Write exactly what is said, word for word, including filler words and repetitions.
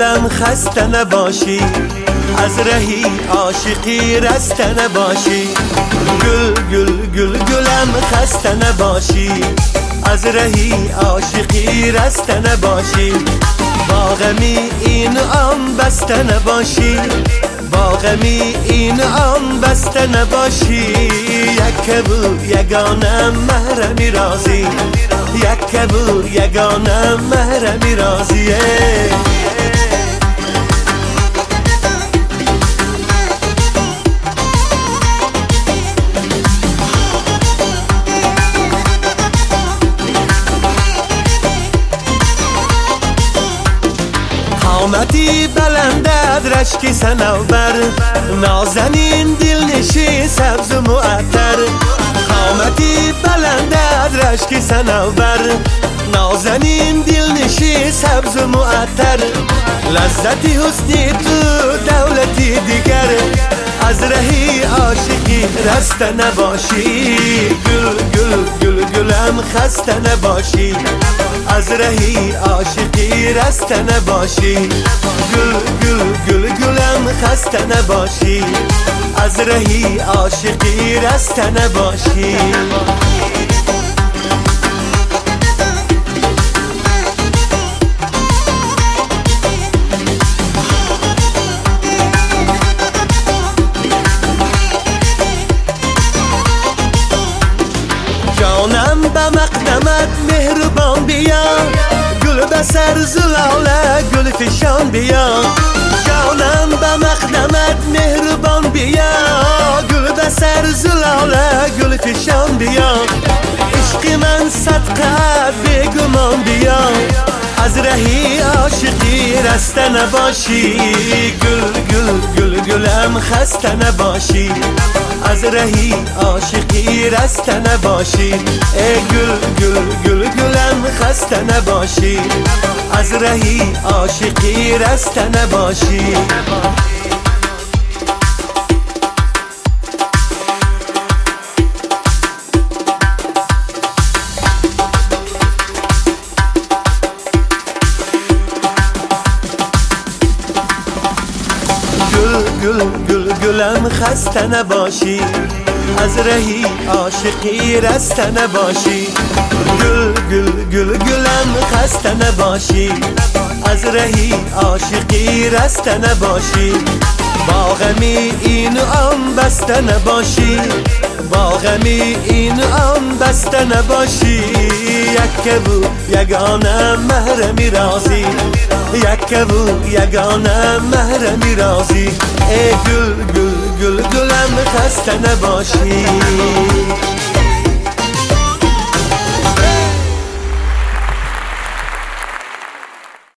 گلم خسته نباشی، از رهی عاشقی رسته نباشی. گل گل گل گلم خسته نباشی، از رهی عاشقی رسته نباشی. با غمی این عام بسته نباشی، با غمی این عام بسته نباشی. یک کبود یگانم محرمی رازی، یک کبود یگانم محرمی رازیه. قامتی بلندد رشکی سنوبر، نازنین دلنشین سبز و معطر. قامتی بلندد رشکی سنوبر، نازنین دلنشین سبز و معطر. لذتی حسنی تو دولتی دیگر، از رهی عاشقی رسته نباشی. گل گل گل گلم خسته نباشی، از رهی عاشقی رسته نباشی. گل گل گل گلم خسته نباشی، از رهی عاشقی رسته نباشی. جانم به مقدمت مهربان بیا، گل به سر زلاله گل فشان بیا. جانم به مقدمت مهربان بیا، گل به سر زلاله گل فشان بیا. عشق من صدقت بگمان بیا، از رهی عاشقی رسته نباشی. گل گل گل گلم خسته نباشی، از رهی عاشقی رسته نباشی. ای گل گل گل گلم خسته نباشی، از رهی عاشقی رسته نباشی. گل گل گل گلم خسته نباشی، از رهی عاشقی رسته نباشی. گل گل گل گلم خسته نباشی، از رهی عاشقی رسته نباشی. با غمی این عام بسته نباشی، با غمی این عام بسته نباشی. یک کبود یگانه محرمی رازی، یک کبود یگانه محرمی رازی. ای گل گل گل گلم خسته نباشی.